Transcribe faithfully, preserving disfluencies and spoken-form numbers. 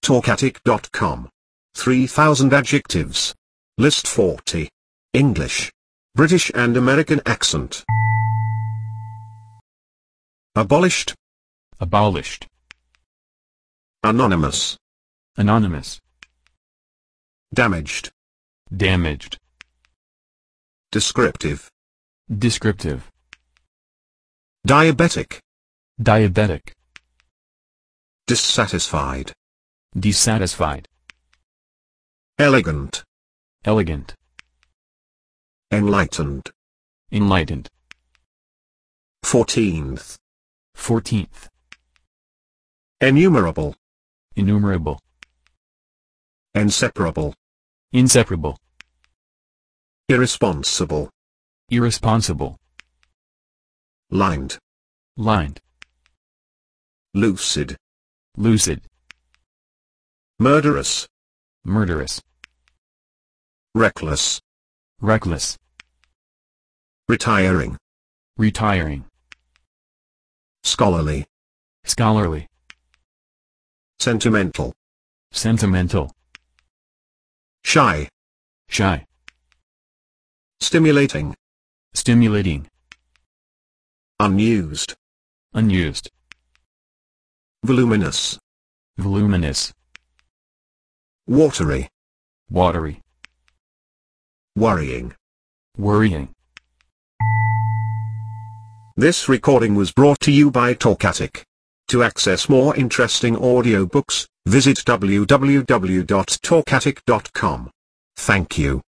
Talkatic dot com. three thousand adjectives. List forty. English. British and American accent. Abolished. Abolished. Anonymous. Anonymous. Damaged. Damaged. Descriptive. Descriptive. Diabetic. Diabetic. Dissatisfied. Dissatisfied. Elegant. Elegant. Enlightened. Enlightened. Fourteenth. Fourteenth. Enumerable. Innumerable. Inseparable. Inseparable. Irresponsible. Irresponsible. Lined. Lined. Lucid. Lucid. Murderous. Murderous. Reckless. Reckless. Retiring. Retiring. Scholarly. Scholarly. Sentimental. Sentimental. Shy. Shy. Stimulating. Stimulating. Unused. Unused. Voluminous. Voluminous. Watery. Watery. Worrying. Worrying. This recording was brought to you by Talkatic. To access more interesting audiobooks, visit w w w dot talkatic dot com. Thank you.